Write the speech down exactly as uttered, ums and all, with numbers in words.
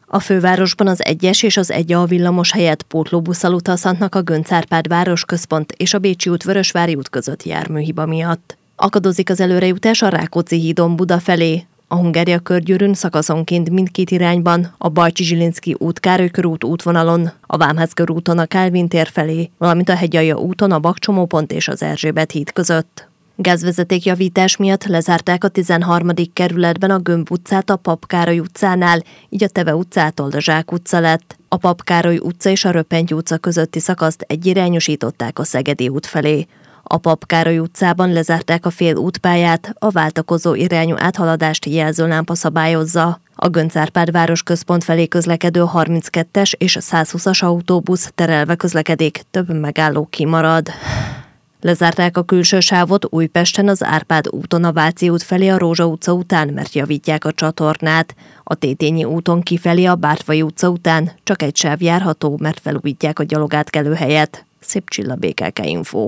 A fővárosban az egyes és az egy A villamos helyett pótlóbusszal utazhatnak a Göncz Árpád városközpont és a Bécsi út Vörösvári út közötti járműhiba miatt. Akadozik az előrejutás a Rákóczi hídon Buda felé, a Hungária körgyűrűn szakaszonként mindkét irányban, a Bajcsy-Zsilinszky út Károly körút útvonalon, a Vámház körúton a Kálvin tér felé, valamint a Hegyalja úton a Bakcsomópont és az Erzsébet híd között. Gázvezetékjavítás miatt lezárták a tizenharmadik kerületben a Gömb utcát a Papp Károly utcánál, így a Teve utcától a Zsák utca lett. A Papp Károly utca és a Röppenty utca közötti szakaszt egyirányosították a Szegedi út felé. A Papp Károly utcában lezárták a fél útpályát, a váltakozó irányú áthaladást jelzőlámpa szabályozza. A Göncz Árpád városközpont felé közlekedő harminckettes és százhúszas autóbusz terelve közlekedik, több megálló kimarad. Lezárták a külső sávot Újpesten az Árpád úton a Váci út felé a Rózsa utca után, mert javítják a csatornát. A Tétényi úton kifelé a Bártfai utca után csak egy sáv járható, mert felújítják a gyalogátkelőhelyet. Szép Csilla, bé ká ká Info.